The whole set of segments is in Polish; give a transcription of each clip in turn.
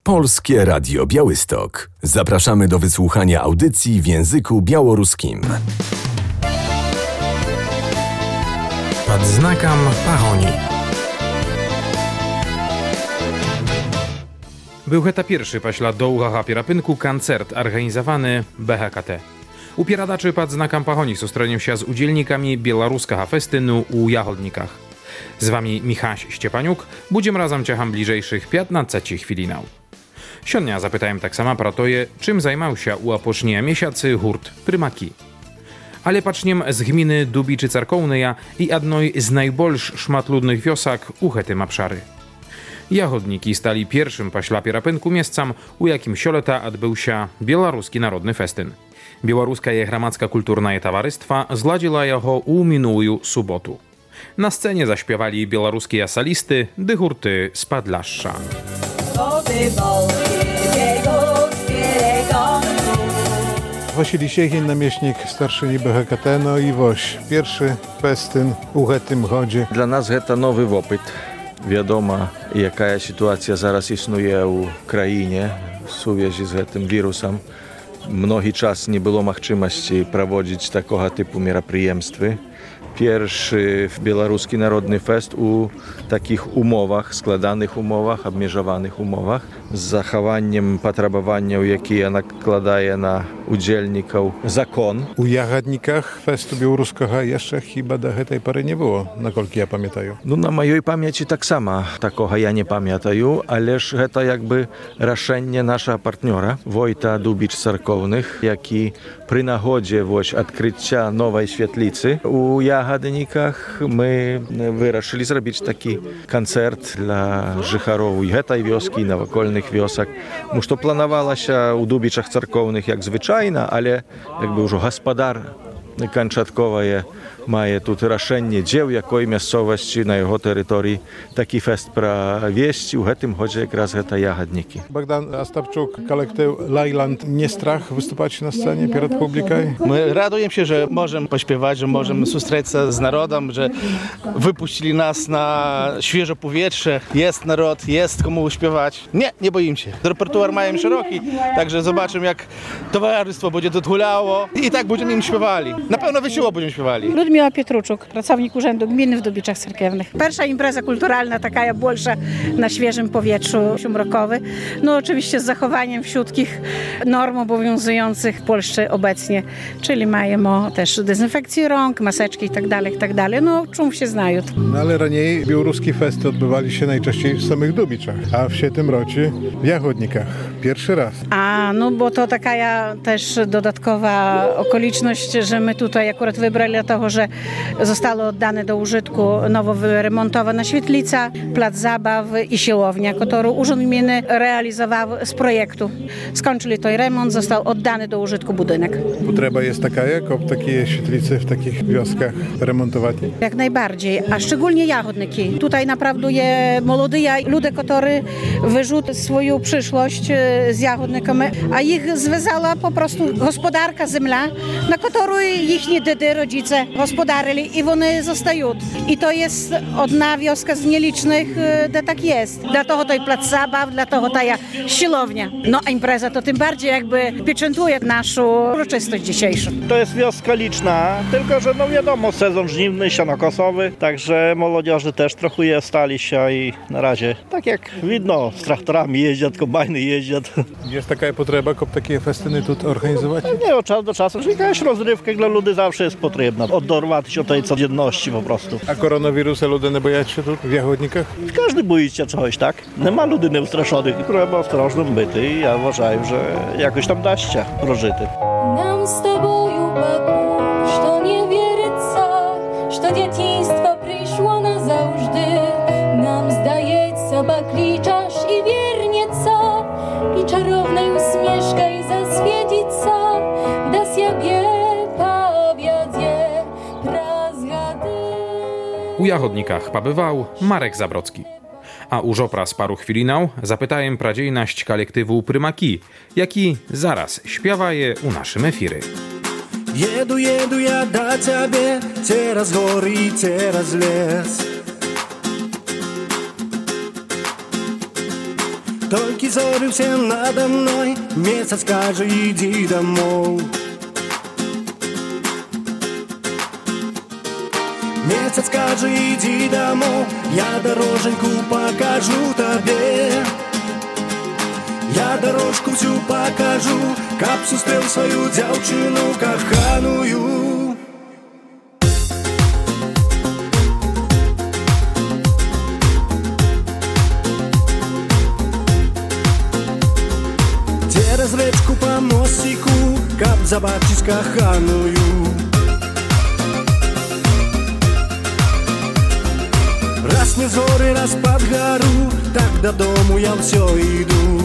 Polskie Radio Białystok. Zapraszamy do wysłuchania audycji w języku białoruskim. Pod znakiem Pahoni. Był to pierwszy paśla dołgacha pierapynku koncert organizowany BHKT. Upieradaczy pod znakiem Pahoni zostronił się z udzielnikami białoruskiego festynu u Jachodnikach. Z wami Michał Szczepaniuk, będziemy razem ciacham bliżejszych 15 chwilinał. Siodnia zapytałem tak samo pro toje, czym zajmał się u apocznie miesiacy hurt Prymaki. Ale paczniem z gminy Dubiczy Carkowneja i jednej z najbolsz szmatludnych wiosak u hetym obszary. Jachodniki stali pierwszym paśla pierapynku miejscem, u jakim sioleta odbył się Białoruski Narodny Festyn. Białoruska je Gramadzka Kulturna Towarzystwa zladziła jego u minulą sobotu. Na scenie zaśpiewali białoruskie solisty, dy hurty z Podlasza. Wasilij Siechin, namiestnik starszyni BHKT, no i woś. Pierwszy festyn u hetym chodzie. Dla nas to nowy opyt. Wiadomo, jaka sytuacja zaraz istnieje u krainie w związku z tym wirusem. Mnogi czas nie było możliwości prowadzić takiego typu мероприемstwy. Pierwszy Białoruski Narodny Fest u takich umowach, składanych umowach, obmierzowanych umowach z zachowaniem potrzebowania, jakie nakładaje na udzielników zakon. U Jachodnikach festu białoruskiego jeszcze chyba do tej pory nie było, nakolki ja pamiętaję. No na mojej pamięci tak samo, takiego ja nie pamiętaję, ależ to jakby решение naszego partnera, Wojta Dubicz Carkownych, jaki przy nachodzie odkrycia nowej świetlicy u Jachodnikach my wyruszyli zrobić taki koncert dla życharów i tej wioski, i nawokolnych wiosek. Już to planowało się u Dubiczach Carkownych jak zwyczajna, ale jakby już gospodar kończatkowo ma tu решение dzieł, jakiej miejscowości na jego terytorii taki fest провести. U tym chodzi jak to Jachodniki. Bogdan Astapczuk, kolektyw Lajland, nie strach wystупać na scenie przed publiką? My radujemy się, że możemy pośpiewać, że możemy spotkać się z narodem, że wypuścili nas na świeże powietrze. Jest naród, jest komu śpiewać. Nie boimy się. Repertuar mają szeroki, także zobaczymy, jak towarzystwo będzie tu hulało i tak będziemy im śpiewali. Na pewno wesoło będziemy śpiewali. Ludmiła Pietruczuk, pracownik Urzędu Gminy w Dubiczach Cerkiewnych. Pierwsza impreza kulturalna, taka bolsza na świeżym powietrzu, mrokowy. No oczywiście z zachowaniem wszystkich norm obowiązujących w Polsce obecnie, czyli mają też dezynfekcję rąk, maseczki i tak dalej. No czym się znają. No ale raniej białoruskie festy odbywali się najczęściej w samych Dubiczach, a w tym roku w Jachodnikach. Pierwszy raz. No bo to taka też dodatkowa okoliczność, że my tutaj akurat wybrali dlatego, że zostało oddane do użytku nowo wyremontowana świetlica, plac zabaw i siłownia, którą Urząd Gminy realizował z projektu. Skończyli to remont, został oddany do użytku budynek. Potrzeba jest taka, jak takie świetlice w takich wioskach remontować? Jak najbardziej, a szczególnie Jachodniki. Tutaj naprawdę je młodzi ludzie, którzy wyrzucili swoją przyszłość z Jachodnikami, a ich związała po prostu gospodarka, ziemia, na którą ich dziady, rodzice gospodarili i one zostają. I to jest jedna wioska z nielicznych, gdzie tak jest. Dlatego to i plac zabaw, dlatego ta siłownia. No a impreza to tym bardziej jakby pieczętuje naszą uroczystość dzisiejszą. To jest wioska liczna, tylko że no wiadomo, sezon żniwny, sianokosowy, także młodzieży też trochę stali się i na razie, tak jak widno, z traktorami jeździą, kombajny jeździą. Jest taka potrzeba, żeby takie festyny tu organizować? Nie, od czasu do czasu, że jakaś rozrywka dla ludzi zawsze jest potrzebna. Odorwać się od tej codzienności po prostu. A koronawirusa ludzie nie boją się tu w Jachodnikach? Każdy boi się czegoś, tak? Nie ma ludzi nieustraszonych i trzeba ostrożnym być i ja uważam, że jakoś tam da się prożyty. Nam z tobою Баку, что не верится, что детинство пришло назавжди. Нам здається, бакличаш і вірніться, і czarownej uśmieszkaj засвітиться, да себе powiedzie prazgady. U Jachodnikach pobywał Marek Zabrocki. A u żopra z paru chwilinał zapytałem pradziejność kolektywu Prymaki, jaki zaraz śpiewa je u naszym efiry. Jedu ja do ciebie, teraz góry, teraz les. Только зоры все надо мной, месяц скажи, иди домой. Месяц скажи, иди домой, я дороженьку покажу тебе. Я дорожку всю покажу, как зустрел свою девчину коханую. Через речку по мостику, как забачить коханую. Раз не зоры, раз под гору, так до дому я все иду.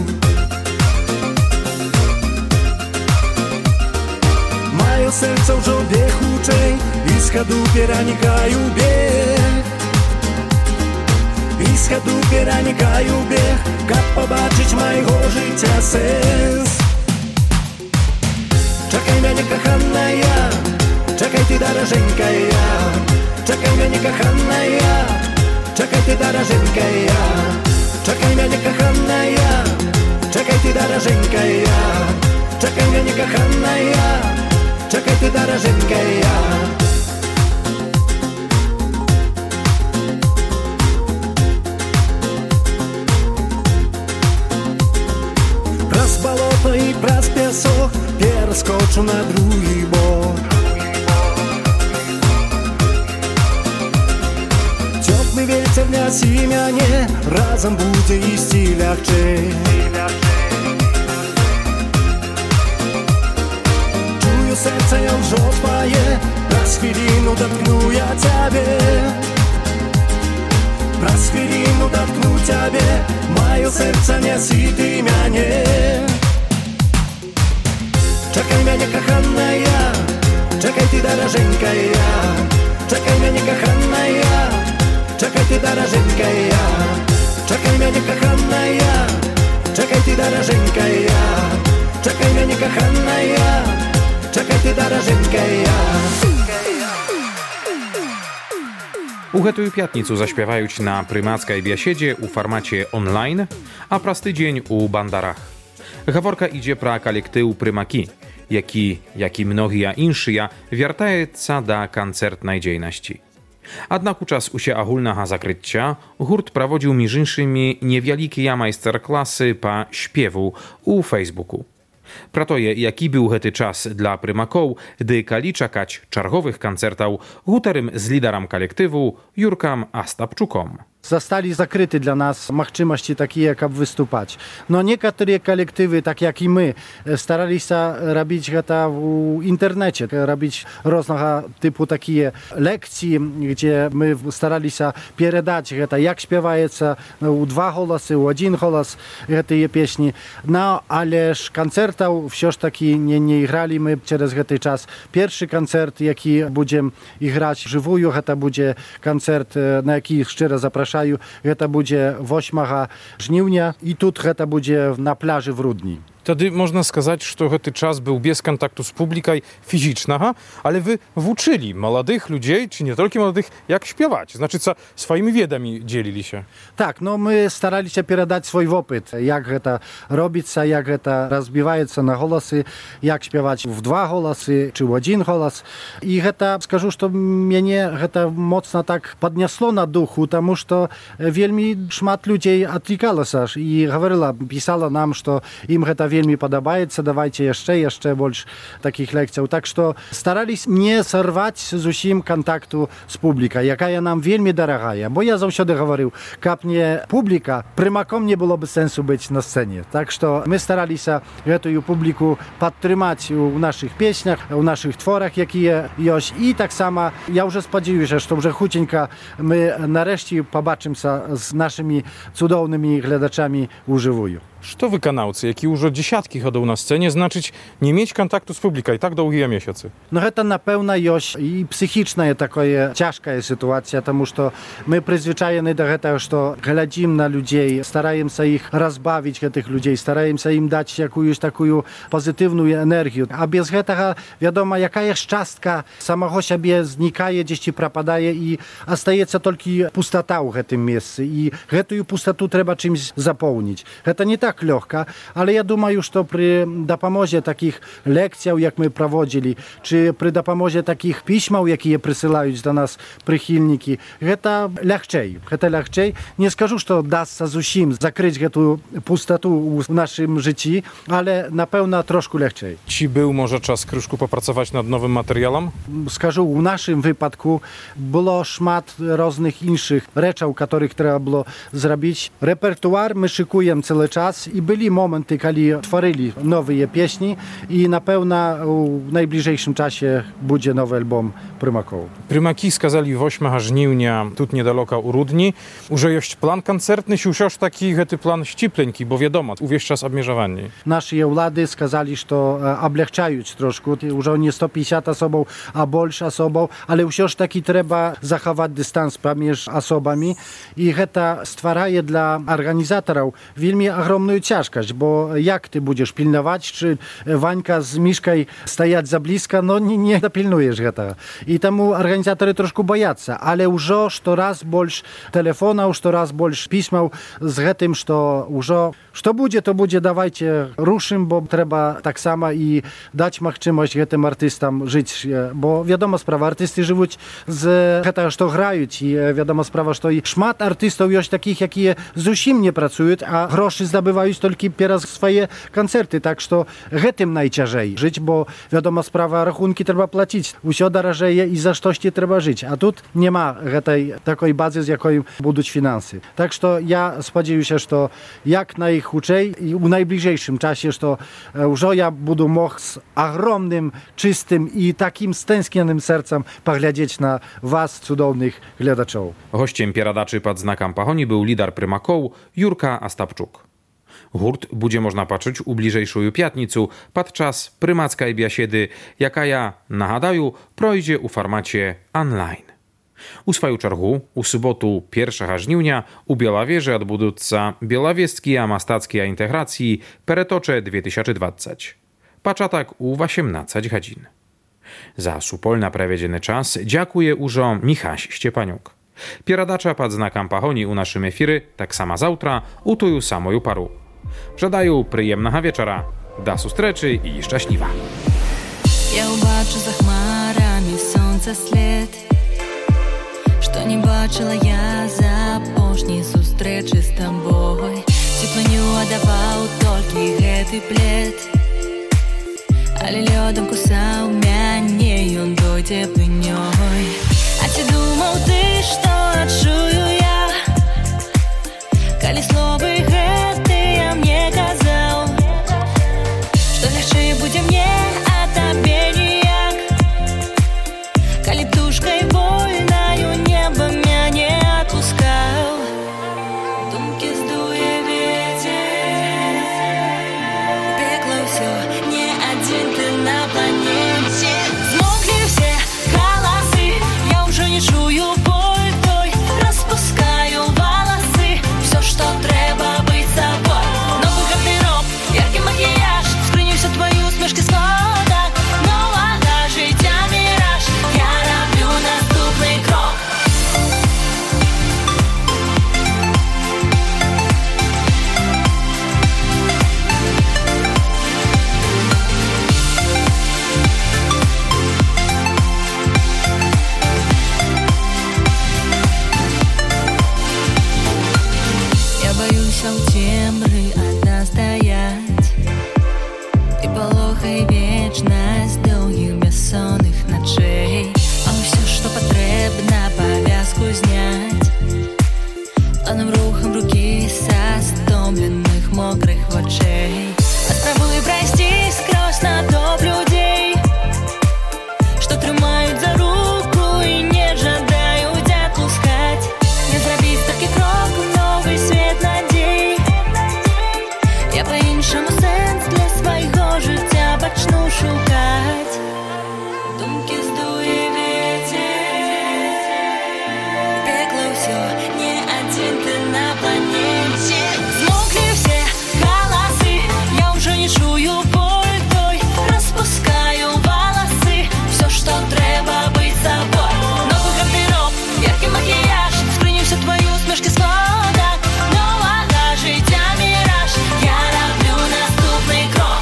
Мое серце вже бігуче, із ходу переникаю бег. Із ходу переникаю бег, как побачить моего життя сенс. Чекай мене, коханая, чекай ти, дороженькая. Чекай мене, коханая, чекай ти, дороженькая. Чекай мене, коханая, чекай ти, дороженькая. Чекай мене, коханая, чекай ти, дороженькая. Праз болото и праз песок перескочу на другий бок. Теплый ветер нясі мяне, разом будзе ісці лягчэй. Чую серце ўжо твае, праз хвіліну доткну я цябе. Праз хвіліну доткну цябе, маё серце нясі ты мяне. Чекай мяне, коханая, чекай ты, дороженькая. Чекай мяне, коханая, чекай ты, дороженькая. Чекай мяне, коханая, чекай ты, дороженькая. Чекай мяне, коханая, чекай ты, дороженькая. У гэтую пятніцу заśpiewаюць на прымацкай бяседзе ў фармаце онлайн, а праз тыдзень у бандарах. Гаворка ідзе пра калектыў «Прымакі», які, як і многія іншыя, вяртаецца да канцэртнай дзейнасці. Аднак у час усеагульнага закрыцця гурт праводзіў між іншымі невялікія майстар-класы па śpiewu у Фейсбуку. Пра тое, які быў гэты час для прымакоў, ды калі чакаць чарговых канцэртаў, гутарым з лідарам калектыву Юркам Астапчуком. Zostali zakryte dla nas możliwości takie, jak wystупać. No niektóre kolektywy, tak jak i my, starali się robić to w internecie, robić różnego typu takie lekcje, gdzie my starali się передać to, jak śpiewaється u dwa głosy, u jeden głos tej pieśni. No, ależ koncertów wciąż taki nie grali my przez ten czas. Pierwszy koncert, jaki będziemy grać żywuju, to będzie koncert, na jaki szczerze zapraszam. To będzie 8 żniwnia i tu to będzie na plaży w Rudni. Тады можна сказаць, што гэты час быў без кантакту з публікай фізічнага, але вы вучылі маладых людзей, ці не толькі маладых, як śpiewać. Значыцца, сваімі ведамі дзеліліся. Tak, no my starali się передać swój opyt, jak to robić, jak to rozbiwaється na głosy, jak śpiewać w dwa głosy, czy w jeden głos. I to, скажу, że mnie to mocno tak podniosło na duchu, потому что wielmi szmat ludzi odklikało się i говорила, pisała nam, że im to wielmi podobaється, dawajcie jeszcze больше takich lekcji. Tak, że starali się nie zerwać z усім kontaktu z publiką, jaka nam wielmi droga, bo ja zawsze говорил, jak nie publika, prymakom nie byłoby sensu być na scenie. Tak, że my starali się tę publikę podtrzymać w naszych pieśniach, w naszych tworach, jakie jest. I tak samo ja już spodziewam się, że chucinka my nareszcie pobaczymy się z naszymi cudownymi глядачami używują. Что выканаўцы, які ўжо дзесяткі гадоў на сцэне, значыць не мець кантакту з публікай так доўгія месяцы? No to na pewno jest i psychiczna jest taka ciężka sytuacja, тому что my przyzwyczajeni do tego, że gladzimy na ludzi, staramy się ich rozbawić, tych ludzi, staramy się im dać jakąś taką pozytywną energię. A bez tego, wiadomo, jakaś cząstka samego siebie znikaje, gdzieś ci propadaje i zostaje tylko pustota w tym miejscu. I tę pustotę trzeba czymś zapełnić. To nie tak lekko, ale ja думаю, że przy dopomozie takich lekcji, jak my prowadzili, czy przy dopomozie takich pismów, jakie przysyłają do nas przychylniki, to lepiej. Nie скажу, że da się zusim zakryć tę pustotę w naszym życiu, ale na pewno troszkę lepiej. Ci był może czas troszkę popracować nad nowym materiałem? Скажу, w naszym wypadku było szmat różnych innych rzeczy, których trzeba było zrobić. Repertuar my szykujemy cały czas i byli momenty, kiedy tworzyli nowe pieśni i na pewno w najbliższym czasie będzie nowy album Prymakoł. Prymaki skazali 8 żniwnia, tu niedaleko u Rudni. Уже jest plan koncertny, już taki plan ścipleńki, bo wiadomo, uwieść czas obmierzowany. Nasze władze skazali, że облегчаją troszkę, już nie 150 osób, a больше osób, ale już taki trzeba zachować dystans pomiędzy osobami i to stwarza dla organizatorów wielmi ogromną ciężkość, bo jak ty będziesz pilnować, czy Wańka z Miszką stoять za blisko, no nie dopilnujesz tego. I temu organizatory troszkę boją, ale już coraz больше telefonów, coraz больше pism z tym, że już to będzie, dawajcie ruszym, bo trzeba tak samo i dać możliwość tym artystom żyć, bo wiadomo sprawa, artysty żyją z tego, że grają i wiadomo sprawa, że i szmat artystów jest takich, jakie zusim nie pracują, a groszy zdobywają tylko przez swoje koncerty, tak że tym najciężej żyć, bo wiadomo sprawa, rachunki trzeba płacić, wszystko drożeje i za coś trzeba żyć, a tu nie ma takiej bazy, z jakiej będą finanse. Tak że ja spodziewam się, że jak najchuczej i w najbliższym czasie, że już ja będę mógł z ogromnym, czystym i takim stęsknionym sercem poglądać na was, cudownych глядачów. Gościem pieradaczy pod znakiem Pahoni był lider Prymakoł Jurka Astapczuk. Hurt będzie można patrzeć u bliżejszą piatnicu podczas prymackiej biesiedy, jaka ja nagadaję, projdzie u formacie online. U swoją czergu, u sobotu 1 żniwnia u Białawieży odbudutsa Białowieskie Mastackie Integracji Peretocze 2020. Paczatak u 18 godzin. Za supolna prawiedziony czas dziękuję użo Michaś Ściepaniuk. Pieradacza pod znakiem Pahoni u naszym efiry, tak sama zautra, u tuju samoju paru. Żadaję przyjemnego wieczora, do sustreczy i szczęśliwa. Ja ubачу за хмарами сонця слід, що не бачила я за апошні зустрічі з тобою. Теплыню отдавал толькі гэты плед, але лёдам кусаў мяне ён той теплынёй. А ці думаў ты, што адчую я, калі словы гэтыя мне казаў, што лягчэй будзе мне, а табе ніяк, калі птушкай вольнаю неба мяне адпускаў. Думкі здуе ветер, пекла ўсё, не адзін ты на планеце. Змоклі ўсе галасы, я ўжо не чую боль той, распускаю валасы, всё, што трэба быць сабой. Новы гардэроб, яркі макіяж, спрынюся твою усмешкі свобода, новага жыцця міраж, я раблю наступны крок. Я боюся ў цемры адна стаять і палохай вечнасць доўгіх бяссонных начэй. А ўсё, што патрэбна, павязку зняць плавным рухам рукі са стомленых мокрых вачэй. Паспрабуй прайсці скрозь натоп людзей, што трымаюць за руку і не жадаюць адпускаць. Не зрабіць такі крок у новы свет надзей. Я іншому сенс для свайго життя пачну шукать. Думки здуе ветер, пекло всё, не один ты на планете. Смолкли все голосы, я уже не чую боль той. Распускаю волосы, все, что треба быть собой. Новый гардероб, яркий макияж, скрыню всю твою усмешки свода. Нового життя мираж, я роблю наступний крок.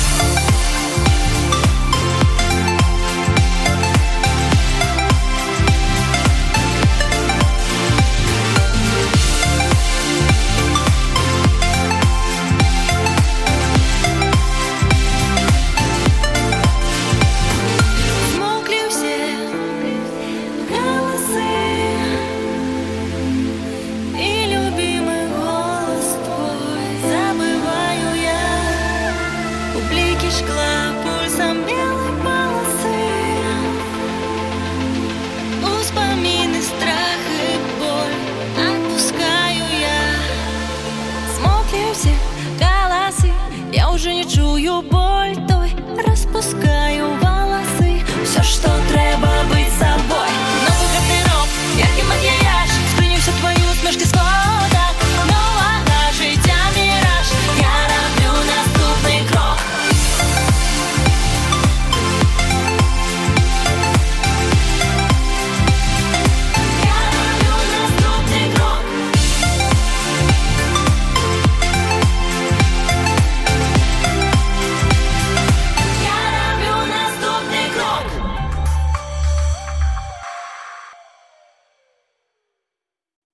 Смолкли все голосы, и любимый голос твой забываю я. У блики шкла пульсом белой полосы, вспомины, страх и боль отпускаю я. Смолкли все голосы, я уже не чую боль.